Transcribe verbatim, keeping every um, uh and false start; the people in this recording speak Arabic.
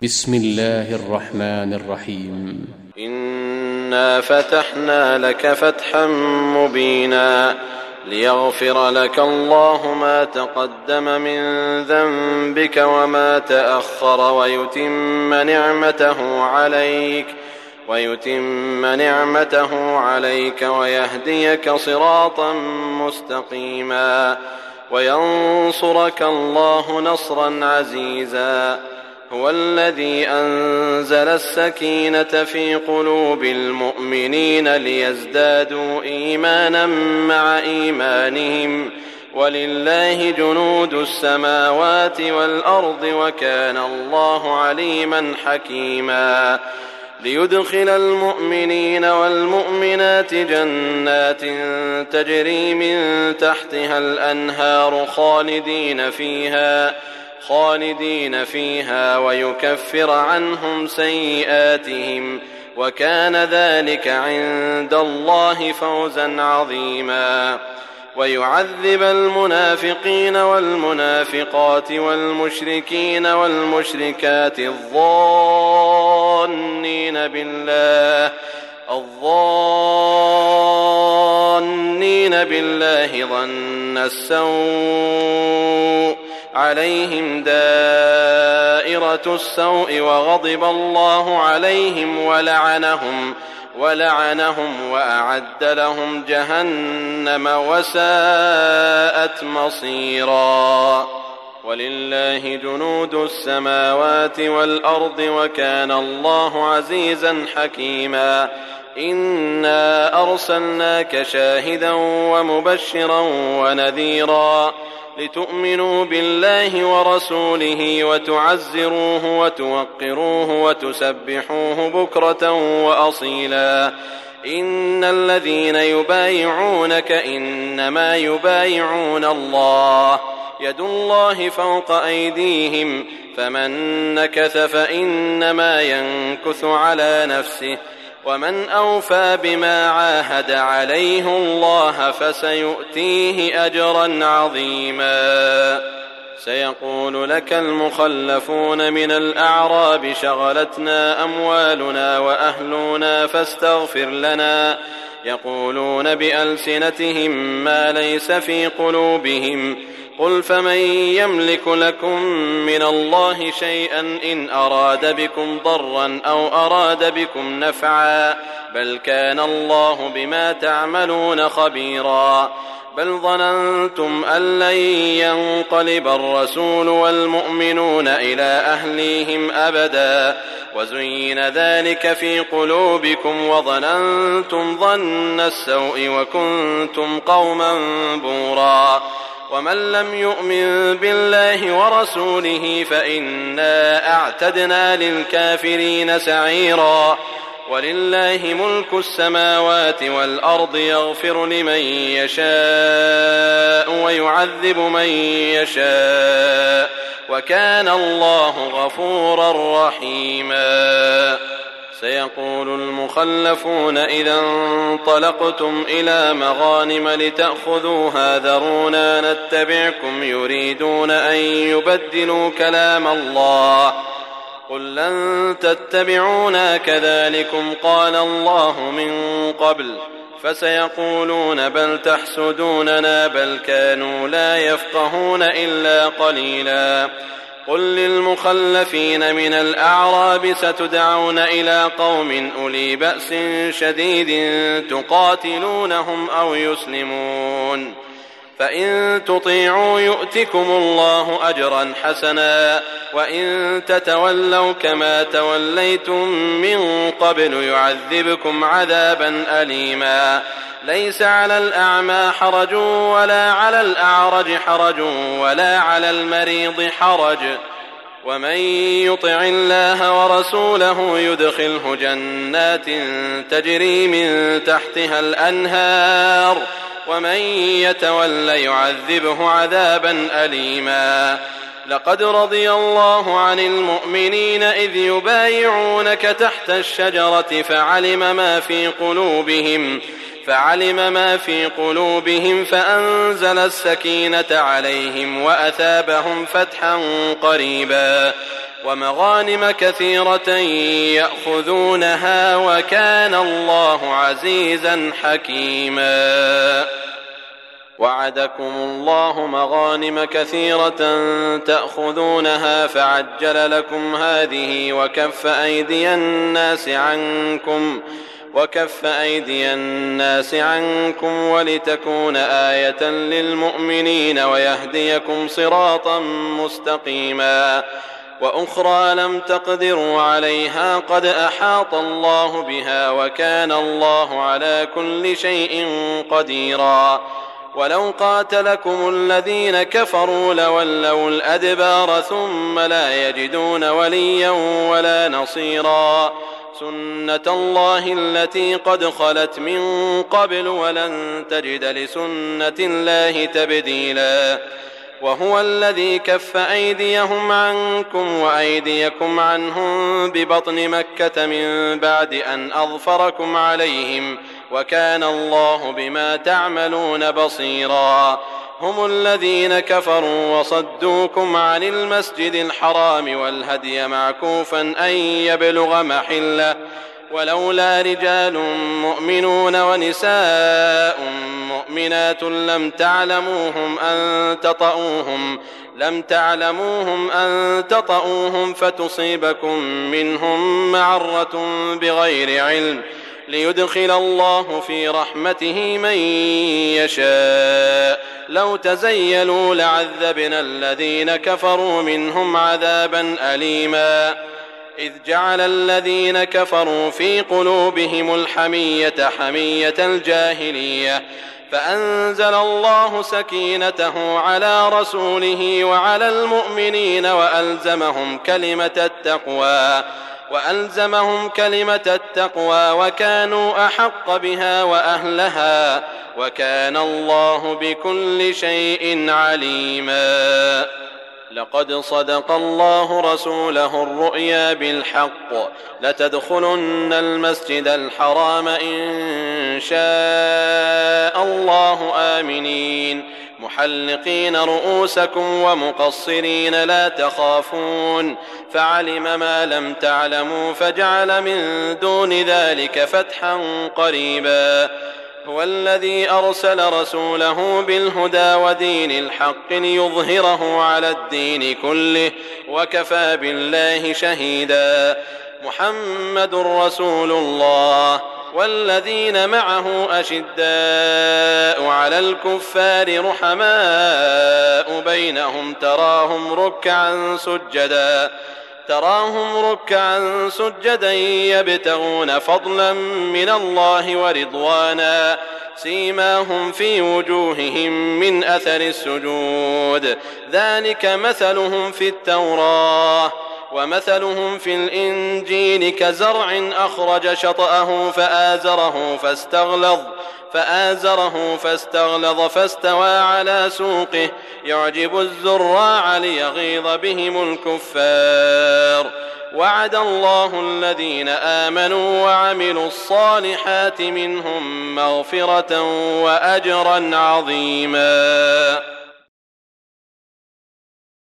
بسم الله الرحمن الرحيم. إنا فتحنا لك فتحا مبينا ليغفر لك الله ما تقدم من ذنبك وما تأخر ويتم نعمته عليك ويتم نعمته عليك ويهديك صراطا مستقيما وينصرك الله نصرا عزيزا. هو الذي أنزل السكينة في قلوب المؤمنين ليزدادوا إيمانا مع إيمانهم ولله جنود السماوات والأرض وكان الله عليما حكيما. ليدخل المؤمنين والمؤمنات جنات تجري من تحتها الأنهار خالدين فيها خالدين فيها ويكفر عنهم سيئاتهم وكان ذلك عند الله فوزا عظيما. ويعذب المنافقين والمنافقات والمشركين والمشركات الظانين بالله الظانين بالله ظن السوء عليهم دائرة السوء وغضب الله عليهم ولعنهم ولعنهم وأعد لهم جهنم وساءت مصيرا. ولله جنود السماوات والأرض وكان الله عزيزا حكيما. إنا أرسلناك شاهدا ومبشرا ونذيرا لتؤمنوا بالله ورسوله وتعزروه وتوقروه وتسبحوه بكرة وأصيلا. إن الذين يبايعونك إنما يبايعون الله يد الله فوق أيديهم فمن نكث فإنما ينكث على نفسه ومن أوفى بما عاهد عليه الله فسيؤتيه أجرا عظيما. سيقول لك المخلفون من الأعراب شغلتنا أموالنا وأهلنا فاستغفر لنا يقولون بألسنتهم ما ليس في قلوبهم قل فمن يملك لكم من الله شيئا إن أراد بكم ضرا أو أراد بكم نفعا بل كان الله بما تعملون خبيرا. بل ظننتم أن لن ينقلب الرسول والمؤمنون إلى أهليهم أبدا وزين ذلك في قلوبكم وظننتم ظن السوء وكنتم قوما بورا. ومن لم يؤمن بالله ورسوله فإنا أعتدنا للكافرين سعيرا. ولله ملك السماوات والأرض يغفر لمن يشاء ويعذب من يشاء وكان الله غفورا رحيما. سيقول المخلفون إذا انطلقتم إلى مغانم لتأخذوها ذرونا نتبعكم يريدون أن يبدلوا كلام الله قل لن تتبعونا كذلكم قال الله من قبل فسيقولون بل تحسدوننا بل كانوا لا يفقهون إلا قليلا. قل للمخلفين من الأعراب ستدعون إلى قوم أولي بأس شديد تقاتلونهم أو يسلمون فإن تطيعوا يؤتكم الله أجرا حسنا وإن تتولوا كما توليتم من قبل يعذبكم عذابا أليما. ليس على الأعمى حرج ولا على الأعرج حرج ولا على المريض حرج ومن يطع الله ورسوله يدخله جنات تجري من تحتها الأنهار ومن يتول يعذبه عذابا أليما. لقد رضي الله عن المؤمنين إذ يبايعونك تحت الشجرة فعلم ما في قلوبهم فعلم ما في قلوبهم فأنزل السكينة عليهم وأثابهم فتحا قريبا. ومغانم كثيرة يأخذونها وكان الله عزيزا حكيما. وعدكم الله مغانم كثيرة تأخذونها فعجل لكم هذه وكف أيدي الناس عنكم وكف أيدي الناس عنكم ولتكون آية للمؤمنين ويهديكم صراطا مستقيما. وأخرى لم تقدروا عليها قد أحاط الله بها وكان الله على كل شيء قديرا. ولو قاتلكم الذين كفروا لولوا الأدبار ثم لا يجدون وليا ولا نصيرا. سنة الله التي قد خلت من قبل ولن تجد لسنة الله تبديلا. وهو الذي كف أيديهم عنكم وأيديكم عنهم ببطن مكة من بعد أن أظفركم عليهم وكان الله بما تعملون بصيرا. هم الذين كفروا وصدوكم عن المسجد الحرام والهدي معكوفا أن يبلغ محله ولولا رجال مؤمنون ونساء مؤمنات لم تعلموهم أن تطؤوهم لم تعلموهم أن تطؤوهم فتصيبكم منهم معرة بغير علم ليدخل الله في رحمته من يشاء. لو تزيلوا لعذبنا الذين كفروا منهم عذابا أليما. إذ جعل الذين كفروا في قلوبهم الحمية حمية الجاهلية فأنزل الله سكينته على رسوله وعلى المؤمنين وألزمهم كلمة التقوى وألزمهم كلمة التقوى وكانوا أحق بها وأهلها وكان الله بكل شيء عليما. لقد صدق الله رسوله الرؤيا بالحق لتدخلن المسجد الحرام إن شاء الله آمنين محلقين رؤوسكم ومقصرين لا تخافون فعلم ما لم تعلموا فجعل من دون ذلك فتحا قريبا. هو الذي أرسل رسوله بالهدى ودين الحق ليظهره على الدين كله وكفى بالله شهيدا. محمد رسول الله والذين معه أشداء على الكفار رحماء بينهم تراهم ركعا سجدا تراهم ركعا سجدا يبتغون فضلا من الله ورضوانا سيماهم في وجوههم من أثر السجود ذلك مثلهم في التوراة ومثلهم في الإنجيل كزرع أخرج شطأه فآزره فاستغلظ فآزره فاستغلظ فاستوى على سوقه يعجب الزراع ليغيظ بهم الكفار. وعد الله الذين آمنوا وعملوا الصالحات منهم مغفرة وأجرا عظيما.